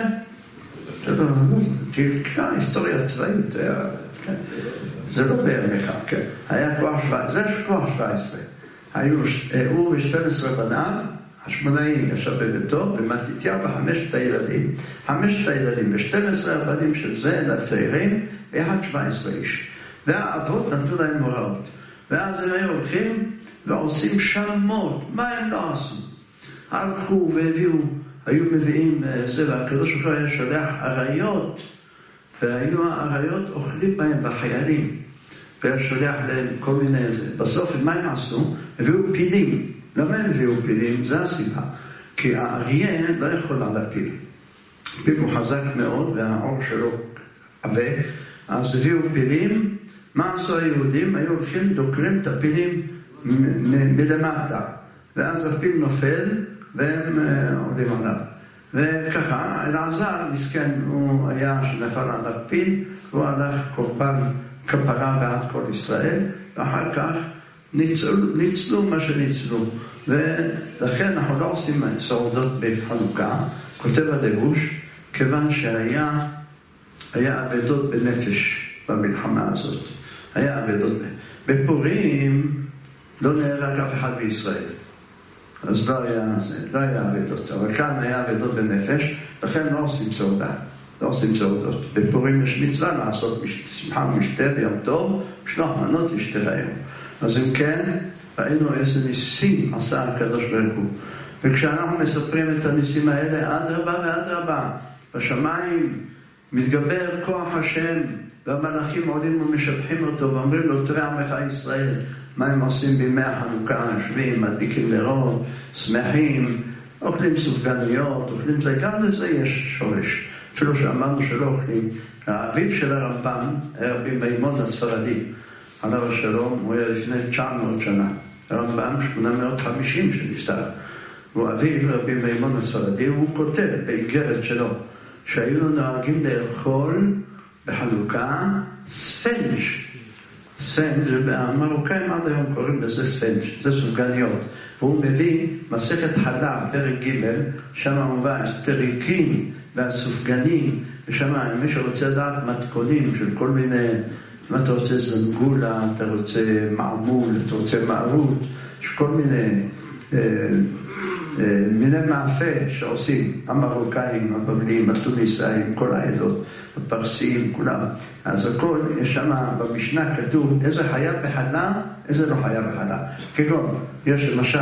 תקרא היסטוריה צבאית, זה לא בעמך, כן. היה כוח 17, זה כוח 17. היו הוא ו12 בניו, החשמונאי ישב בביתו, ומתתיהו ו5 הילדים. 5 הילדים ו12 הבנים של זה לצעירים, ויחד 17 איש. והאבות נתנו להם הוראות. ואז הם היו הולכים ועושים שמות. מה הם לא עשו? הלכו והביאו, היו מביאים זה, והקדוש ברוך הוא היה שולח עריות, והיו העריות אוכלים בהם בחיילים, והיה שולח להם כל מיני זה. בסוף מה הם עשו? הביאו פילים. למה הם הביאו פילים? זה הסיבה. כי האריה לא יכול להפיל. פיל הוא חזק מאוד, והעור שלו עבה, אז הביאו פילים, מה עשו היהודים? היו הולכים דוקרים את הפילים מלמטה, ואז הפיל נופל והם עולים עליו. וככה, אלעזר, מסכן, הוא היה שנפל על הפיל, הוא הלך קורבן כפרה בעד כל ישראל, ואחר כך ניצלו מה שניצלו. ולכן אנחנו לא עושים סעודות בחנוכה, כותב הלבוש, כיוון שהיה אבדות בנפש במלחמה הזאת. היה אבדות. בפורים לא נהרג אף אחד בישראל. אז לא היה אבדות. אבל כאן היה אבדות בנפש, לכן לא עושים סעודה. לא עושים סעודות. בפורים יש מצווה לעשות שמחה ומשתה ביום טוב, משלוח מנות לשתי היום. אז אם כן, ראינו איזה ניסים עשה הקדוש ברוך הוא. וכשאנחנו מספרים את הניסים האלה, אדרבה ואדרבה, בשמיים מתגבר כוח השם, והמלאכים עולים ומשבחים אותו, ואומרים לו, תראה עמך ישראל, מה הם עושים בימי החנוכה, יושבים, מדליקים נרות, שמחים, אוכלים סופגניות, אוכלים זה, גם לזה יש שורש. אפילו שאמרנו שלא אוכלים. האביב של הרמב"ם, רבי מימון הספרדי, עליו השלום, הוא היה לפני 900 שנה. הרמב"ם 850 שנפטר. הוא אביב רבי מימון הספרדי, הוא כותב באיגרת שלו, שהיו נוהגים לאכול בחנוכה ספנג'. ספנג', המרוקאים עד היום קוראים לזה ספנג', זה סופגניות. והוא מביא מסכת חלב, פרק ג', שם מובא הסטריקין והסופגנים, ושם מי שרוצה לדעת מתכונים של כל מיני, אם אתה רוצה זנגולה, אתה רוצה מעמול, אתה רוצה מערות, יש כל מיני מיני מאפה שעושים המרוקאים, הבבלים, התוניסאים, כל העדות, הפרסים, כולם. אז הכל, יש שם במשנה כתוב איזה חיה בחלה, איזה לא חיה בחלה. כגון, יש למשל,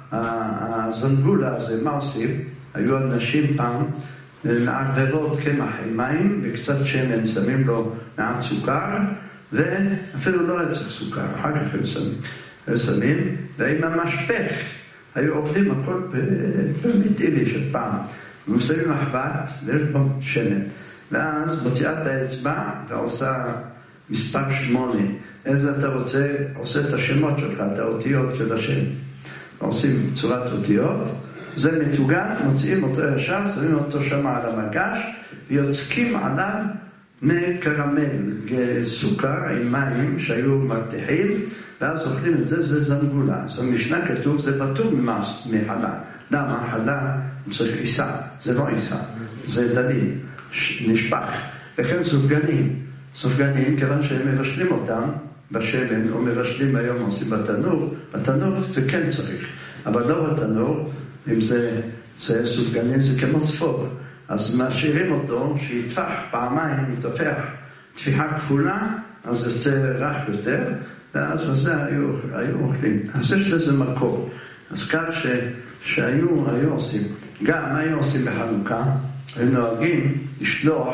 הזנגולה הזה, מה עושים? היו אנשים פעם, מערבבות קמח עם מים וקצת שמן, שמים לו מעט סוכר, ואפילו לא היה צריך סוכר, אחר כך הם שמים, ועם המשפך, היו עובדים הכל פרימיטיבי של פעם. ומסיימים מחבת ויש בו שמן. ואז מוציאה את האצבע ועושה מספר 8. איזה אתה רוצה? עושה את השמות שלך, את האותיות של השם. עושים צורת אותיות. זה מתוגן, מוציאים אותו ישר, שמים אותו שם על המגש, ויוצקים עליו מקרמל, סוכר עם מים שהיו מרתיחים, ואז אוכלים את זה, זה זנגולה. אז במשנה כתוב, זה פטור מחלה. למה? חלה צריך עיסה, זה לא עיסה, זה דליל, נשפך. וכן סופגנים, כיוון שהם מבשלים אותם בשמן, או מבשלים היום עושים בתנור זה כן צריך, אבל לא בתנור, אם זה סופגנים זה כמו ספוג. אז משאירים אותו, שיטפח פעמיים, יטפח טפיחה כפולה, אז זה יוצא רך יותר, ואז בזה היו אוכלים. אז יש לזה מקור. אז כך שהיו עושים, גם היו עושים בחנוכה, הם נוהגים לשלוח,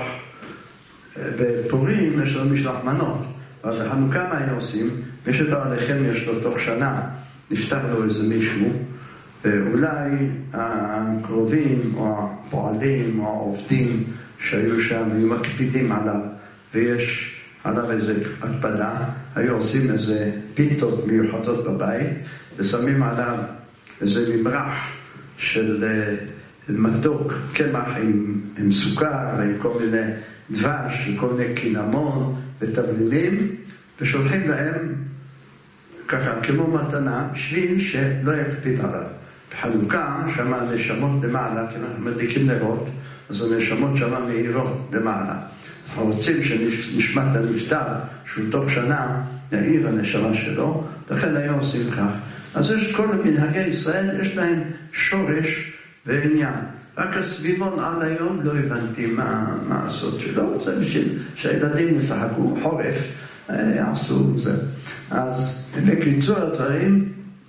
בפורים יש לו משלוח מנות, אבל בחנוכה מה היו עושים? מי שלא עליכם יש לו תוך שנה, נפתח לו איזה מישהו, ואולי הקרובים או הפועלים או העובדים שהיו שם היו מקפידים עליו, ויש עליו איזה הקפדה, היו עושים איזה פיתות מיוחדות בבית, ושמים עליו איזה ממרח של מתוק, קמח עם סוכר, עם כל מיני דבש, עם כל מיני קינמון ותבלינים, ושולחים להם ככה כמו מתנה, בשביל שלא יקפיד עליו. בחנוכה, שם הנשמות למעלה, כי אנחנו מדליקים נרות, אז הנשמות שם מאירות למעלה. אנחנו רוצים שנשמת הנפטר, שהוא תוך שנה יאיר הנשמה שלו, לכן היום עושים כך. אז יש כל מנהגי ישראל, יש להם שורש ועניין. רק הסביבון עד היום לא הבנתי מה לעשות שלו, זה בשביל שהילדים ישחקו חורף, יעשו זה. אז בקיצור הדברים,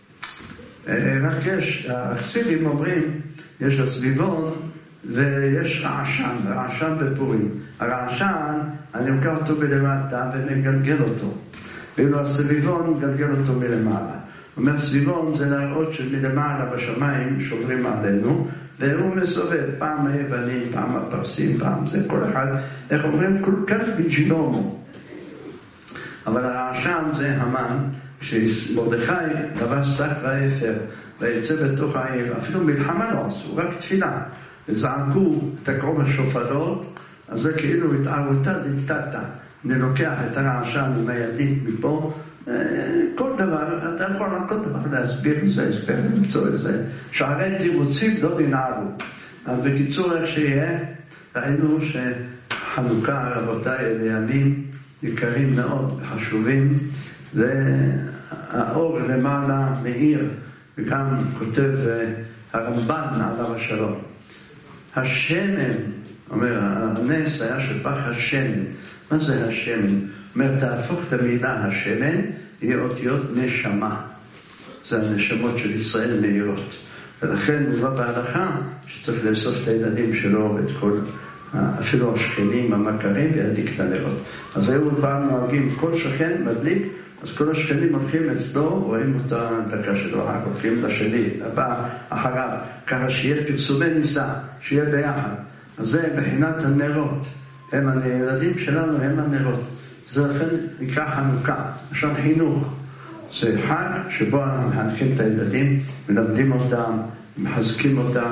רק יש, החסידים אומרים, יש הסביבון ויש רעשן בפורים. הרעשן, אני לוקח אותו בלמטה ומגלגל אותו. ואילו הסביבון מגלגל אותו מלמעלה. אומר, סביבון זה להראות שמלמעלה בשמיים שומרים עלינו, והוא מסובב, פעם היוונים, פעם הפרסים, פעם זה, כל אחד, איך אומרים, כל כך בג'ילומו. אבל הרעשם זה המן, כשמרדכי לבש שק ואפר ויצא בתוך העיר, אפילו מלחמה לא עשו, רק תפילה, וזעקו, תקעו בשופרות, אז זה כאילו התערותה דקטטה, אני לוקח את הרעשם עם הידית מפה, כל דבר, אתה יכול כל דבר להסביר את זה, הסבר למצוא את זה, שערי תירוצים לא דינערו. אז בקיצור איך שיהיה, ראינו שחנוכה רבותיי אלה ימים יקרים מאוד וחשובים, והאור למעלה מאיר, וגם כותב הרמב"ן עליו השלום. השמן, אומר, הנס היה שפך השמן. מה זה השמן? אומר, תהפוך את המילה השמן, יהיה אותיות נשמה. זה הנשמות של ישראל מאירות. ולכן מובא בהלכה שצריך לאסוף את הילדים שלו ואת כל, אפילו השכנים המכרים וידליק את הנרות. אז היו פעם נוהגים, כל שכן מדליק, אז כל השכנים הולכים אצלו, רואים אותה דקה שלו, הולכים לשני, הבא אחריו, ככה שיהיה פרסומי ניסה, שיהיה ביחד. אז זה בחינת הנרות. הם הילדים שלנו, הם הנרות. זה לכן נקרא חנוכה, עכשיו חינוך. זה חג שבו אנחנו מחנכים את הילדים, מלמדים אותם, מחזקים אותם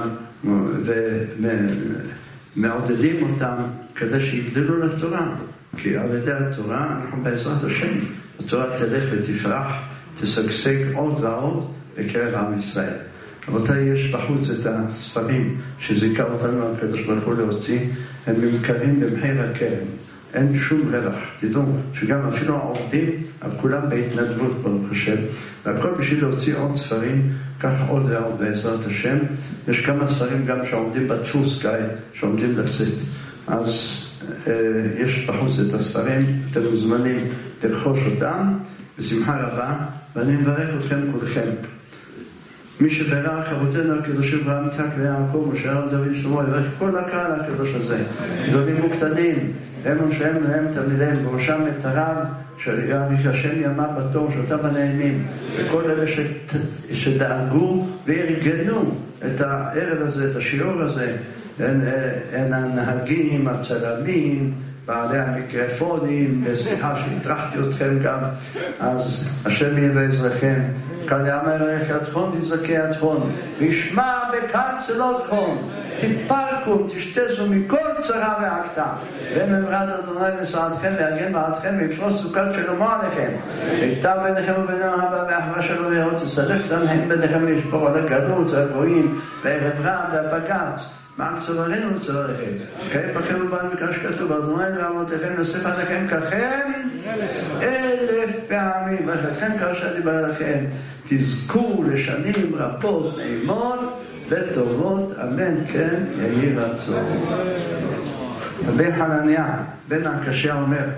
ומעודדים אותם כדי שיגדלו לתורה. כי על ידי התורה אנחנו בעזרת השם. התורה תלך ותפרח, תשגשג עוד ועוד בקרב עם ישראל. רבותיי, יש בחוץ את הספרים שזיכה אותנו הקדוש ברוך הוא להוציא, הם נמכרים במחיר הקרן. אין שום רווח. תדעו שגם אפילו העובדים, כולם בהתנדבות ברוך השם. והכל בשביל להוציא עוד ספרים, כך עוד ועוד בעזרת השם. יש כמה ספרים גם שעומדים בדפוס כאלה, שעומדים לצאת. אז יש בחוץ את הספרים, אתם מוזמנים לרכוש אותם, בשמחה רבה, ואני מברך אתכם כולכם. מי שברך אבותינו הקדושים אברהם, יצחק ויעקב, משה הרב דוד שלמה, יברך כל הקהל הקדוש הזה. גדולים וקטנים, הם תלמידיהם, בראשם את הרב, שיאריך השם ימה בתור, שאותם הנעימים, וכל אלה שדאגו וארגנו את הערב הזה, את השיעור הזה, הן הנהגים, הצלמים, בעלי המיקרופונים, בשיחה שהטרחתי אתכם גם, אז השם יהיה בעזרכם. כאן יאמר איך ידכון תזכה ידכון, וישמע בקן צלותכון, תתפרקו, תשתזו מכל צרה ועקתה, וממרד אדוני מסעדכם ויגן בעדכם ויפרוס סוכת שלמה עליכם, היטב ביניכם ובינינו הבא ואחווה שלו ויהוד, תסלח זנהם ביניכם וישבור על הגלות והגויים וערב רע והבגץ, מעל צווארנו צוואריכם, כעת בכם ובאנו מקרש כתוב, אדוני לעמותיכם יוסף עליכם ככם 1000 פעמים, ואחריכם קרשתי בעליכם, תזכו לשנים רבות נעימות וטובות, אמן כן יהי רצון. רבי חנניה בן הקשיא אומר,